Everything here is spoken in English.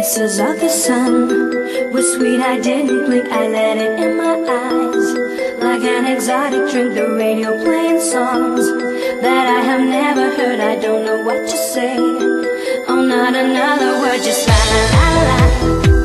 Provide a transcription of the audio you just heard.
faces of the sun were sweet, I didn't blink, I let it in my eyes. Like an exotic drink, the radio playing songs that I have never heard, I don't know what to say. Oh, not another word, just la la la la.